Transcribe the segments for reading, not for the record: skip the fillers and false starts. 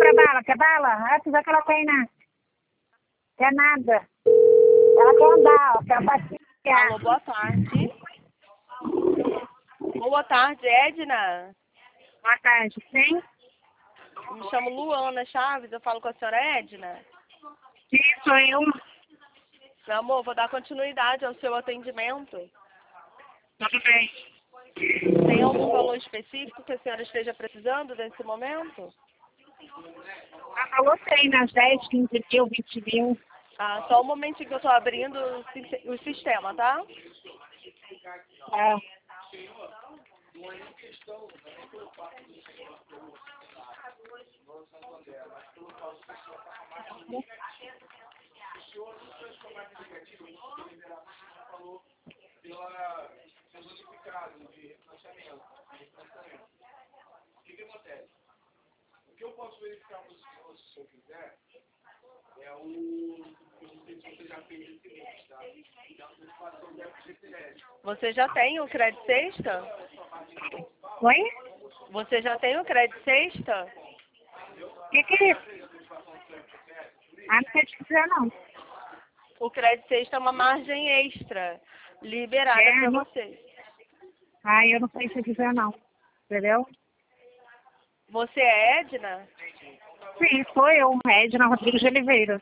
comprar bala. Quer bala? Ah, tu vai que ela tem, né? Quer nada. Ela quer andar, ó, quer passear. Alô, boa tarde. Boa tarde, Edna. Boa tarde, sim? Me chamo Luana Chaves, eu falo com a senhora Edna. Sim, sou eu. Meu amor, vou dar continuidade ao seu atendimento. Tudo bem. Tem algum valor específico que a senhora esteja precisando nesse momento? A falou tem, nas 10, 15 mil, 20 mil. Ah, só um momentinho que eu estou abrindo o sistema, tá? É. Você já tem o crédito sexta? Oi? Você já tem o crédito sexta? O que é isso? Ah, não sei te dizer, não. O crédito sexta é uma margem extra liberada para Não. você. Ah, eu não sei te dizer, não. Entendeu? Você é Edna? Sim, sou eu, Edna Rodrigues de Oliveira.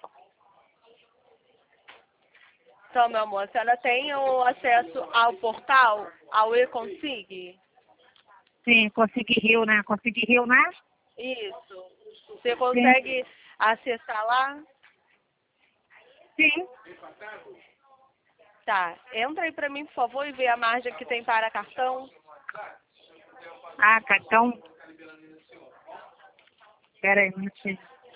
Então, meu amor, a senhora tem o acesso ao portal, ao e-consig? Sim, consegui Rio, né? Consegui Rio, né? Isso. Você Sim. consegue acessar lá? Sim. Tá. Entra aí pra mim, por favor, e vê a margem que tem para cartão. Ah, cartão. Pera aí, um minutinho.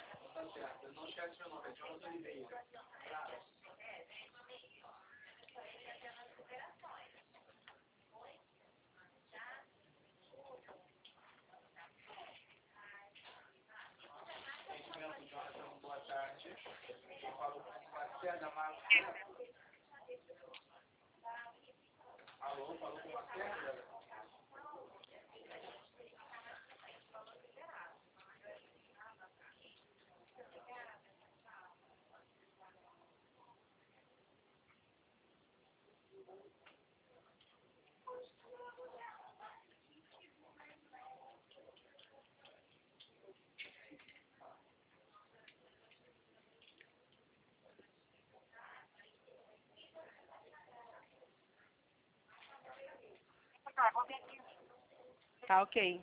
Tá, ok.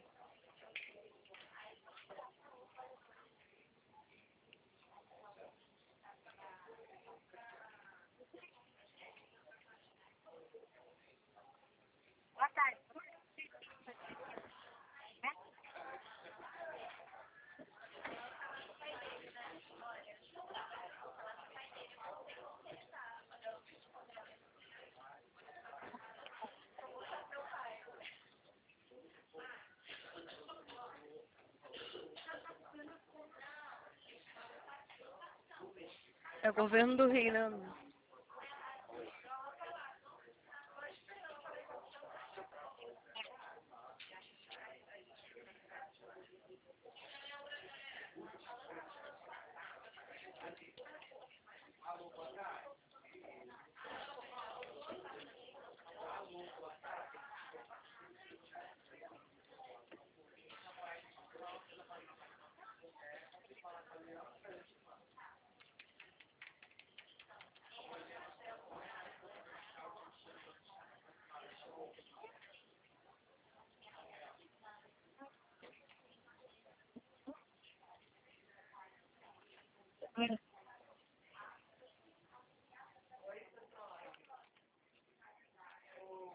É o governo do Rio, né?